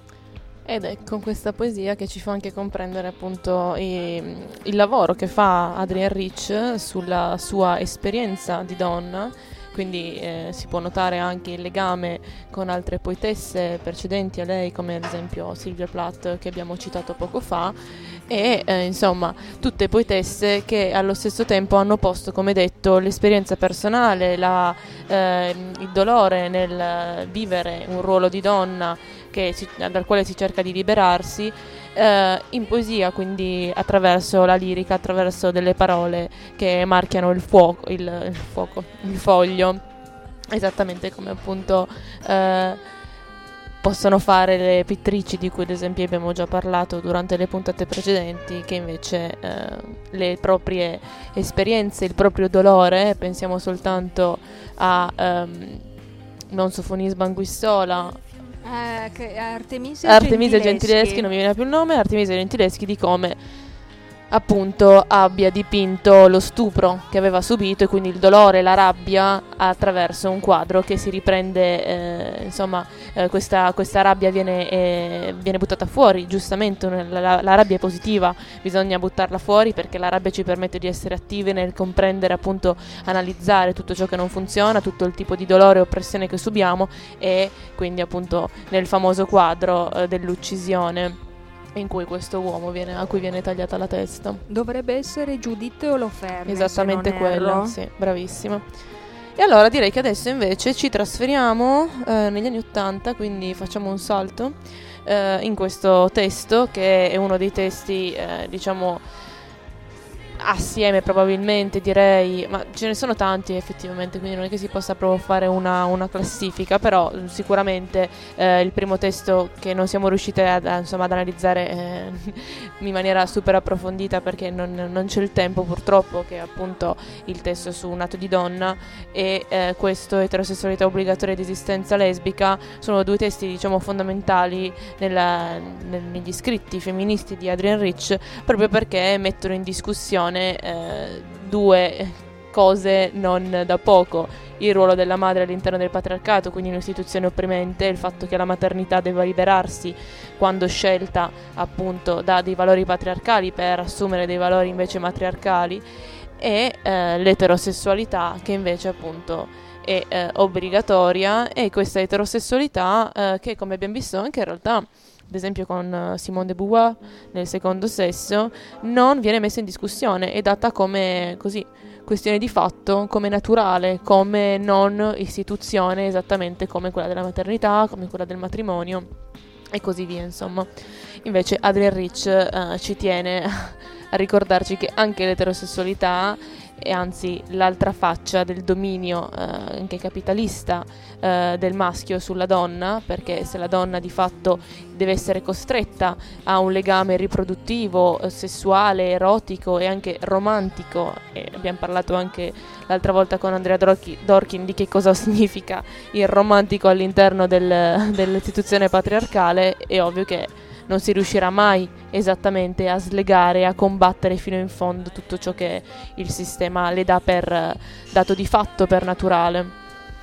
Ed è con questa poesia che ci fa anche comprendere appunto i, il lavoro che fa Adrienne Rich sulla sua esperienza di donna quindi eh, si può notare anche il legame con altre poetesse precedenti a lei, come ad esempio Sylvia Plath, che abbiamo citato poco fa, e eh, insomma tutte poetesse che allo stesso tempo hanno posto, come detto, l'esperienza personale, la, eh, il dolore nel vivere un ruolo di donna che si, dal quale si cerca di liberarsi eh, in poesia, quindi attraverso la lirica, attraverso delle parole che marchiano il fuoco, il, il, fuoco, il foglio, esattamente come appunto eh, possono fare le pittrici, di cui ad esempio abbiamo già parlato durante le puntate precedenti, che invece eh, le proprie esperienze, il proprio dolore, pensiamo soltanto a um, Non Sofonisba Sbanguissola,
Eh, che Artemisia,
Artemisia
Gentileschi.
Gentileschi, non mi viene più il nome, Artemisia Gentileschi, di come appunto abbia dipinto lo stupro che aveva subito e quindi il dolore e la rabbia attraverso un quadro che si riprende, eh, insomma eh, questa, questa rabbia viene, eh, viene buttata fuori, giustamente la, la, la rabbia è positiva, bisogna buttarla fuori perché la rabbia ci permette di essere attive nel comprendere, appunto analizzare tutto ciò che non funziona, tutto il tipo di dolore e oppressione che subiamo, e quindi appunto nel famoso quadro eh, dell'uccisione in cui questo uomo viene, a cui viene tagliata la testa.
Dovrebbe essere Giuditte Oloferne,
Esattamente
se non
quella,
erro.
sì, bravissima. E allora direi che adesso invece ci trasferiamo eh, negli anni Ottanta, quindi facciamo un salto eh, in questo testo, che è uno dei testi, eh, diciamo, assieme probabilmente, direi, ma ce ne sono tanti effettivamente, quindi non è che si possa proprio fare una, una classifica, però sicuramente eh, il primo testo che non siamo riusciti ad, insomma, ad analizzare eh, in maniera super approfondita, perché non, non c'è il tempo purtroppo, che è appunto il testo su Un atto di donna, e eh, questo Eterosessualità obbligatoria ed esistenza lesbica, sono due testi, diciamo, fondamentali nella, nel, negli scritti femministi di Adrienne Rich, proprio perché mettono in discussione Eh, due cose non da poco: il ruolo della madre all'interno del patriarcato, quindi un'istituzione opprimente, il fatto che la maternità debba liberarsi quando scelta appunto da dei valori patriarcali per assumere dei valori invece matriarcali, e eh, l'eterosessualità, che invece appunto è eh, obbligatoria, e questa eterosessualità eh, che, come abbiamo visto anche in realtà ad esempio con Simone de Beauvoir nel Secondo Sesso, non viene messa in discussione, è data come così questione di fatto, come naturale, come non istituzione, esattamente come quella della maternità, come quella del matrimonio e così via, insomma. Invece Adrienne Rich eh, ci tiene a ricordarci che anche l'eterosessualità, e anzi l'altra faccia del dominio eh, anche capitalista eh, del maschio sulla donna, perché se la donna di fatto deve essere costretta a un legame riproduttivo, eh, sessuale, erotico e anche romantico, e abbiamo parlato anche l'altra volta con Andrea Dorchi, Dorkin di che cosa significa il romantico all'interno del, dell'istituzione patriarcale, è ovvio che non si riuscirà mai esattamente a slegare, a combattere fino in fondo tutto ciò che il sistema le dà per dato di fatto, per naturale.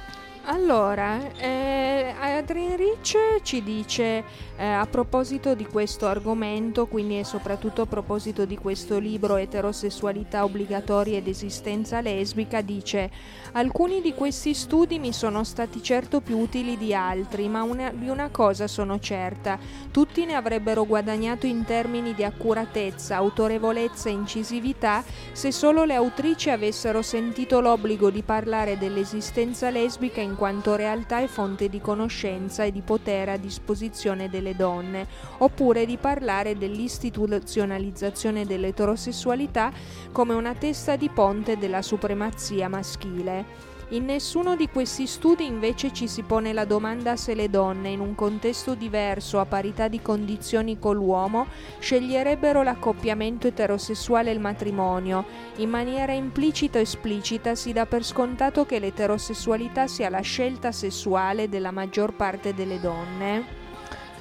Allora, eh, Adrienne Rich ci dice eh, a proposito di questo argomento, quindi e soprattutto a proposito di questo libro Eterosessualità obbligatoria ed esistenza lesbica, dice: alcuni di questi studi mi sono stati certo più utili di altri, ma una, di una cosa sono certa: tutti ne avrebbero guadagnato in termini di accuratezza, autorevolezza e incisività se solo le autrici avessero sentito l'obbligo di parlare dell'esistenza lesbica in quanto realtà e fonte di conoscenza e di potere a disposizione delle donne, oppure di parlare dell'istituzionalizzazione dell'eterosessualità come una testa di ponte della supremazia maschile. In nessuno di questi studi invece ci si pone la domanda se le donne, in un contesto diverso, a parità di condizioni con l'uomo, sceglierebbero l'accoppiamento eterosessuale e il matrimonio. In maniera implicita o esplicita si dà per scontato che l'eterosessualità sia la scelta sessuale della maggior parte delle donne.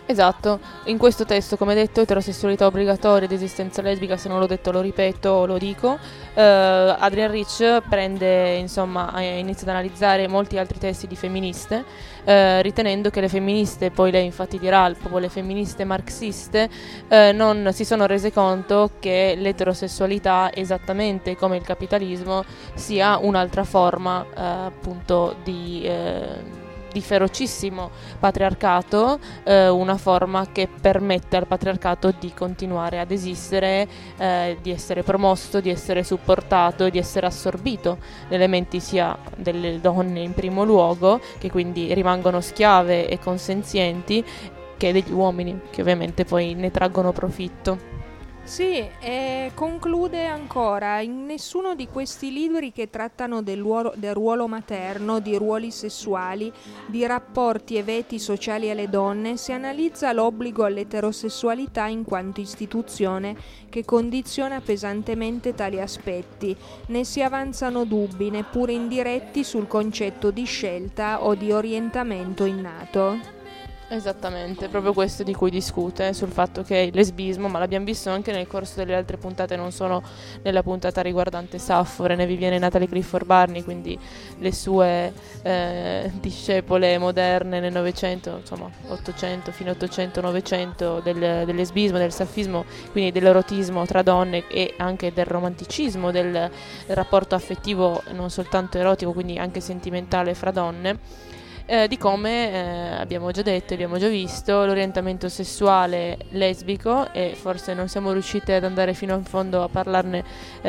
Esatto, in questo testo, come detto, eterosessualità obbligatoria ed esistenza lesbica, se non l'ho detto lo ripeto, lo dico. Eh, Adrienne Rich prende, insomma, eh, inizia ad analizzare molti altri testi di femministe, eh, ritenendo che le femministe, poi lei infatti dirà, proprio le femministe marxiste, eh, non si sono rese conto che l'eterosessualità, esattamente come il capitalismo, sia un'altra forma eh, appunto di... Eh, di ferocissimo patriarcato, eh, una forma che permette al patriarcato di continuare ad esistere, eh, di essere promosso, di essere supportato e di essere assorbito nelle menti sia delle donne in primo luogo, che quindi rimangono schiave e consenzienti, che degli uomini, che ovviamente poi ne traggono profitto.
Sì, e conclude ancora: in nessuno di questi libri che trattano del ruolo, del ruolo materno, di ruoli sessuali, di rapporti e veti sociali alle donne, si analizza l'obbligo all'eterosessualità in quanto istituzione che condiziona pesantemente tali aspetti, né si avanzano dubbi, neppure indiretti, sul concetto di scelta o di orientamento innato.
Esattamente, proprio questo di cui discute, sul fatto che il lesbismo, ma l'abbiamo visto anche nel corso delle altre puntate, non solo nella puntata riguardante Sappho, René Vivienne e Natalie Clifford Barney, quindi le sue eh, discepole moderne nel Novecento, insomma Ottocento, fino Ottocento, Novecento, del, del lesbismo, del saffismo, quindi dell'erotismo tra donne e anche del romanticismo, del, del rapporto affettivo non soltanto erotico, quindi anche sentimentale fra donne. Eh, di come eh, abbiamo già detto, abbiamo già visto l'orientamento sessuale lesbico, e forse non siamo riusciti ad andare fino in fondo a parlarne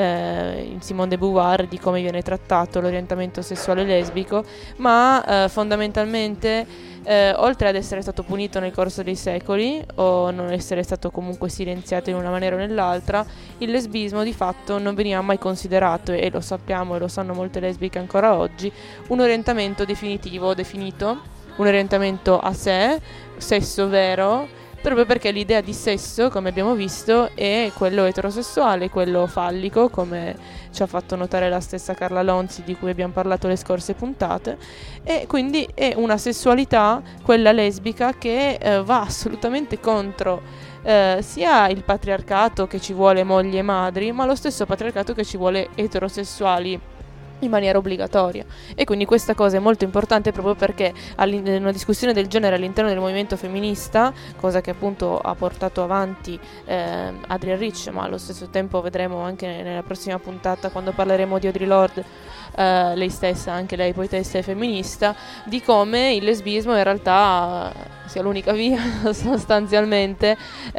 eh, in Simone de Beauvoir di come viene trattato l'orientamento sessuale lesbico, ma eh, fondamentalmente eh, oltre ad essere stato punito nel corso dei secoli o non essere stato comunque silenziato in una maniera o nell'altra, il lesbismo di fatto non veniva mai considerato, e lo sappiamo e lo sanno molte lesbiche ancora oggi, un orientamento definitivo, definito, un orientamento a sé, sesso vero, proprio perché l'idea di sesso, come abbiamo visto, è quello eterosessuale, quello fallico, come ci ha fatto notare la stessa Carla Lonzi, di cui abbiamo parlato le scorse puntate, e quindi è una sessualità, quella lesbica, che eh, va assolutamente contro eh, sia il patriarcato che ci vuole mogli e madri, ma lo stesso patriarcato che ci vuole eterosessuali in maniera obbligatoria. E quindi questa cosa è molto importante, proprio perché in una discussione del genere all'interno del movimento femminista, cosa che appunto ha portato avanti eh, Adrienne Rich, ma allo stesso tempo vedremo anche nella prossima puntata, quando parleremo di Audre Lorde, eh, lei stessa, anche lei poetessa e femminista, di come il lesbismo in realtà sia l'unica via sostanzialmente,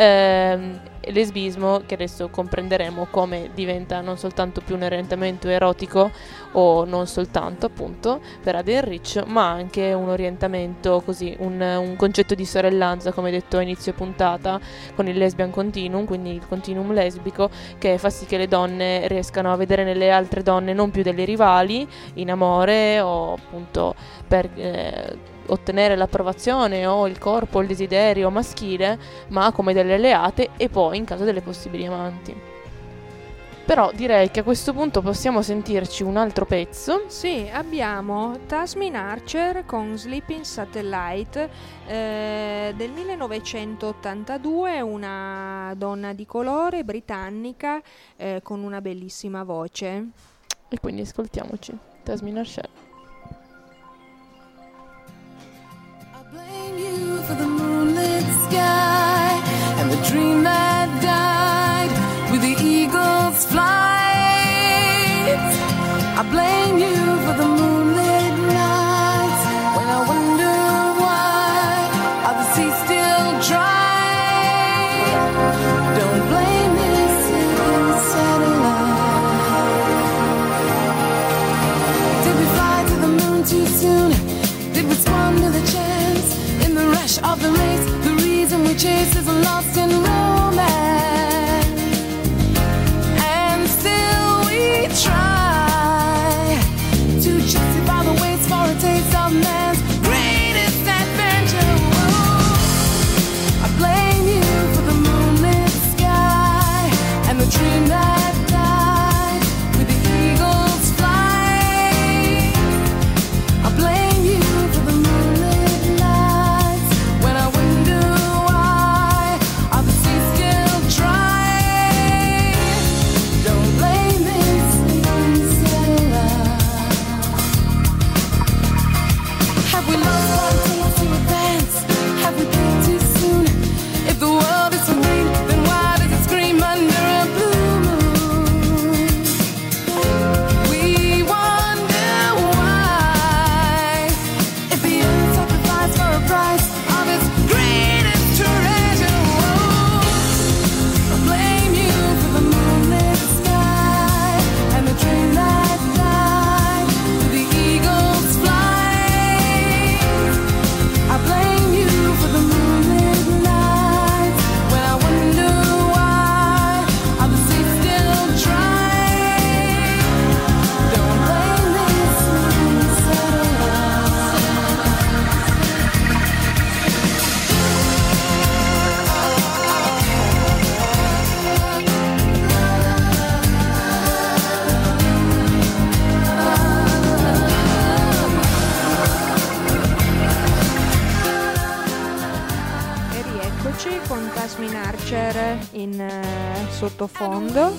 eh, lesbismo che adesso comprenderemo come diventa non soltanto più un orientamento erotico, o non soltanto appunto per Adrienne Rich, ma anche un orientamento così, un, un concetto di sorellanza, come detto a inizio puntata, con il lesbian continuum, quindi il continuum lesbico, che fa sì che le donne riescano a vedere nelle altre donne non più delle rivali in amore, o appunto per eh, ottenere l'approvazione o il corpo o il desiderio maschile, ma come delle alleate, e poi in caso delle possibili amanti. Però direi che a questo punto possiamo sentirci un altro pezzo.
Sì, abbiamo Tasmin Archer con Sleeping Satellite eh, del millenovecentottantadue, una donna di colore britannica eh, con una bellissima voce.
E quindi ascoltiamoci Tasmin Archer.
Blame you for the moonlit sky and the dream that died with the eagle's flight. I blame you for the moonlit nights when I wonder why are the seas still dry. Don't blame this satellite. Did we fly to the moon too soon? Did we squander the chance in the rush of the race? The reason we chase is lost in romance, and still we try
in eh, sottofondo.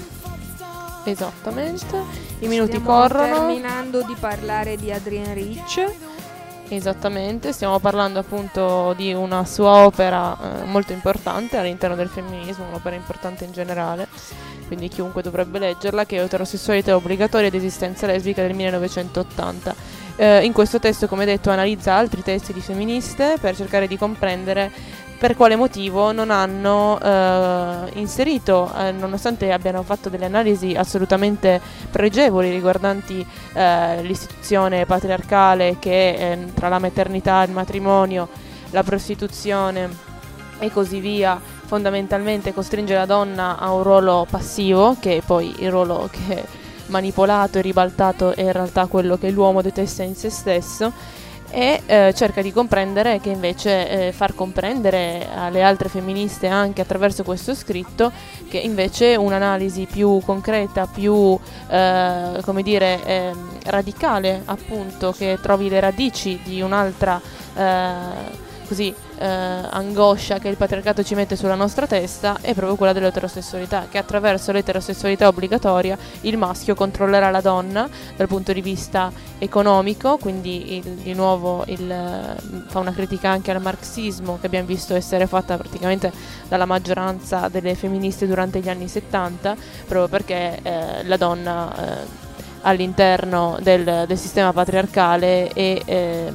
Esattamente, i minuti
Stiamo
corrono.
terminando di parlare di Adrienne Rich.
Esattamente, stiamo parlando appunto di una sua opera eh, molto importante all'interno del femminismo, un'opera importante in generale, quindi chiunque dovrebbe leggerla, che è Eterosessualità obbligatoria ed esistenza lesbica del millenovecentottanta. Eh, in questo testo, come detto, analizza altri testi di femministe per cercare di comprendere per quale motivo non hanno eh, inserito, eh, nonostante abbiano fatto delle analisi assolutamente pregevoli riguardanti eh, l'istituzione patriarcale che eh, tra la maternità, il matrimonio, la prostituzione e così via, fondamentalmente costringe la donna a un ruolo passivo, che è poi il ruolo che è manipolato e ribaltato è in realtà quello che l'uomo detesta in se stesso, e eh, cerca di comprendere che invece eh, far comprendere alle altre femministe anche attraverso questo scritto che invece un'analisi più concreta, più eh, come dire eh, radicale, appunto, che trovi le radici di un'altra eh, così eh, angoscia che il patriarcato ci mette sulla nostra testa, è proprio quella dell'eterosessualità, che attraverso l'eterosessualità obbligatoria il maschio controllerà la donna dal punto di vista economico, quindi il, di nuovo il, fa una critica anche al marxismo che abbiamo visto essere fatta praticamente dalla maggioranza delle femministe durante gli anni settanta, proprio perché eh, la donna eh, all'interno del, del sistema patriarcale è eh,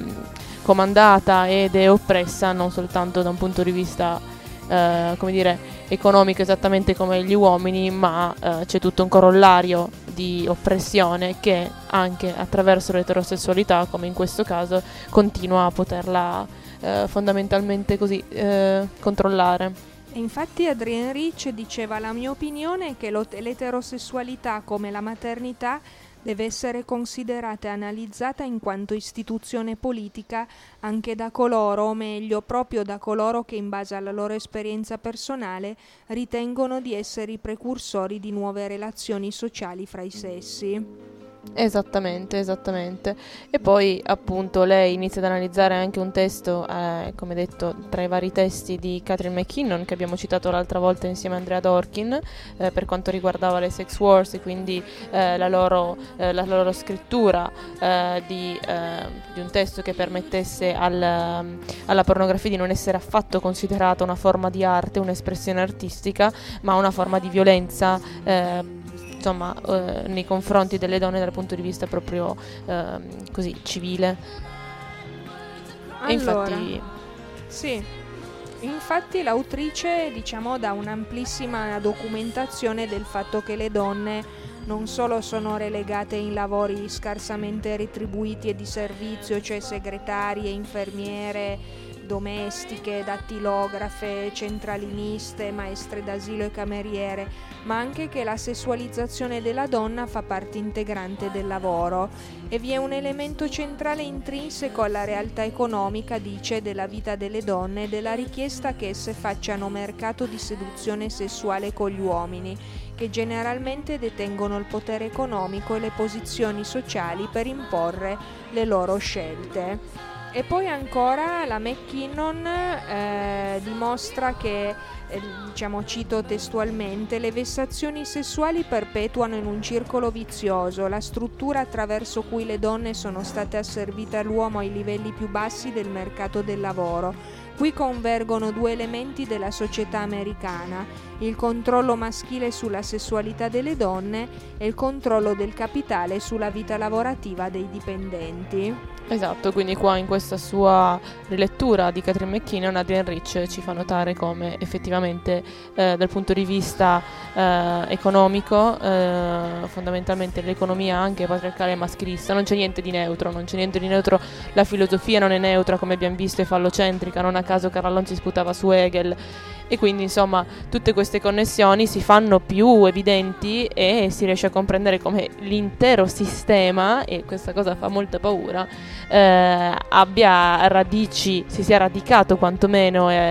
comandata ed è oppressa non soltanto da un punto di vista eh, come dire economico esattamente come gli uomini, ma eh, c'è tutto un corollario di oppressione che anche attraverso l'eterosessualità, come in questo caso, continua a poterla eh, fondamentalmente così eh, controllare.
Infatti Adrienne Rich diceva: la mia opinione è che lo- l'eterosessualità, come la maternità, deve essere considerata e analizzata in quanto istituzione politica anche da coloro, o meglio proprio da coloro che in base alla loro esperienza personale ritengono di essere i precursori di nuove relazioni sociali fra i sessi.
Esattamente, esattamente. E poi appunto lei inizia ad analizzare anche un testo, eh, come detto, tra i vari testi di Catherine McKinnon che abbiamo citato l'altra volta insieme a Andrea Dworkin, eh, per quanto riguardava le sex wars e quindi eh, la, loro, eh, la loro scrittura eh, di, eh, di un testo che permettesse al, alla pornografia di non essere affatto considerata una forma di arte, un'espressione artistica, ma una forma di violenza eh, insomma eh, nei confronti delle donne dal punto di vista proprio eh, così civile. E
Allora,
infatti
sì, infatti l'autrice, diciamo, dà un'amplissima documentazione del fatto che le donne non solo sono relegate in lavori scarsamente retribuiti e di servizio, cioè segretarie, infermiere, domestiche, dattilografe, centraliniste, maestre d'asilo e cameriere, ma anche che la sessualizzazione della donna fa parte integrante del lavoro e vi è un elemento centrale intrinseco alla realtà economica, dice, della vita delle donne e della richiesta che esse facciano mercato di seduzione sessuale con gli uomini, che generalmente detengono il potere economico e le posizioni sociali per imporre le loro scelte. E poi ancora la McKinnon eh, dimostra che, eh, diciamo, cito testualmente, le vessazioni sessuali perpetuano in un circolo vizioso la struttura attraverso cui le donne sono state asservite all'uomo ai livelli più bassi del mercato del lavoro. Qui convergono due elementi della società americana: il controllo maschile sulla sessualità delle donne e il controllo del capitale sulla vita lavorativa dei dipendenti.
esatto, quindi qua in questa sua rilettura di Catherine McKinnon, Adrienne Rich ci fa notare come effettivamente eh, dal punto di vista eh, economico, eh, fondamentalmente l'economia anche patriarcale e maschilista, non c'è niente di neutro, non c'è niente di neutro, la filosofia non è neutra, come abbiamo visto, è fallocentrica, non a caso Carallon si sputava su Hegel. E quindi insomma tutte queste connessioni si fanno più evidenti e si riesce a comprendere come l'intero sistema, e questa cosa fa molta paura, eh, abbia radici, si sia radicato quantomeno eh,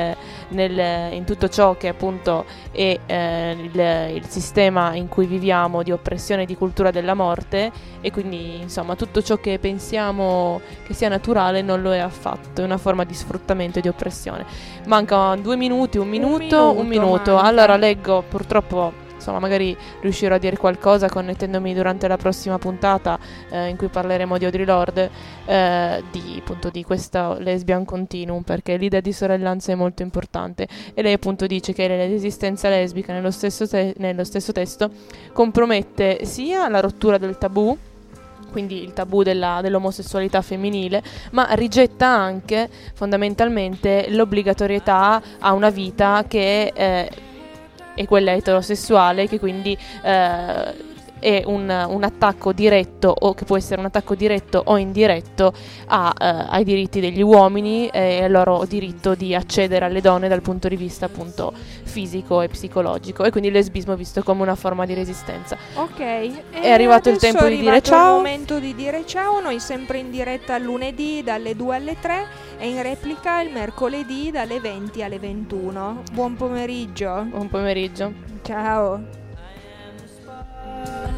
nel, in tutto ciò che appunto è eh, il, il sistema in cui viviamo di oppressione e di cultura della morte, e quindi insomma tutto ciò che pensiamo che sia naturale non lo è affatto, è una forma di sfruttamento e di oppressione. Manca due minuti, un minuto,
minuto
un minuto.
manca.
Allora leggo, purtroppo insomma magari riuscirò a dire qualcosa connettendomi durante la prossima puntata eh, in cui parleremo di Audre Lorde, eh, di, appunto, di questo lesbian continuum, perché l'idea di sorellanza è molto importante, e lei appunto dice che l'esistenza lesbica nello stesso, te- nello stesso testo compromette sia la rottura del tabù, quindi il tabù della, dell'omosessualità femminile, ma rigetta anche fondamentalmente l'obbligatorietà a una vita che eh, è quella eterosessuale, che quindi eh, è un, un attacco diretto, o che può essere un attacco diretto o indiretto a, eh, ai diritti degli uomini e al loro diritto di accedere alle donne dal punto di vista appunto fisico e psicologico, e quindi il lesbismo visto come una forma di resistenza.
Ok,
È arrivato il tempo di dire ciao.
È il momento di dire ciao. Noi sempre in diretta il lunedì dalle due alle tre e in replica il mercoledì dalle venti alle ventuno. Buon pomeriggio.
Buon pomeriggio.
Ciao.
I am a spark.